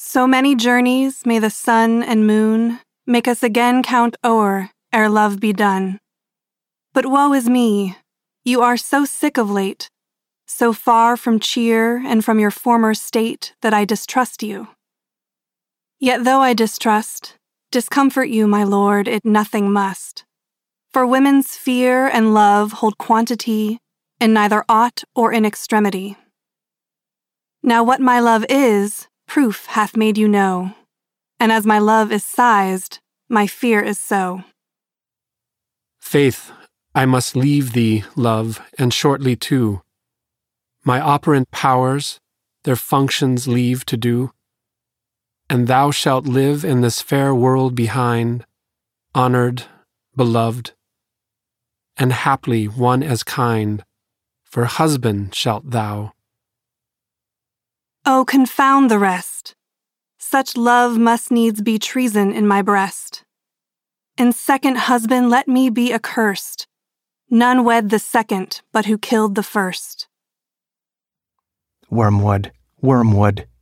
So many journeys may the sun and moon make us again count o'er ere love be done. But woe is me, you are so sick of late, so far from cheer and from your former state that I distrust you. Yet though I distrust, discomfort you, my lord, it nothing must. For women's fear and love hold quantity in neither aught or in extremity. Now what my love is, proof hath made you know, and as my love is sized, my fear is so. Faith, I must leave thee, love, and shortly too. My operant powers their functions leave to do, and thou shalt live in this fair world behind, honored, beloved, and haply one as kind, for husband shalt thou. Oh, confound the rest! Such love must needs be treason in my breast. And second husband let me be accursed. None wed the second but who killed the first. Wormwood, wormwood,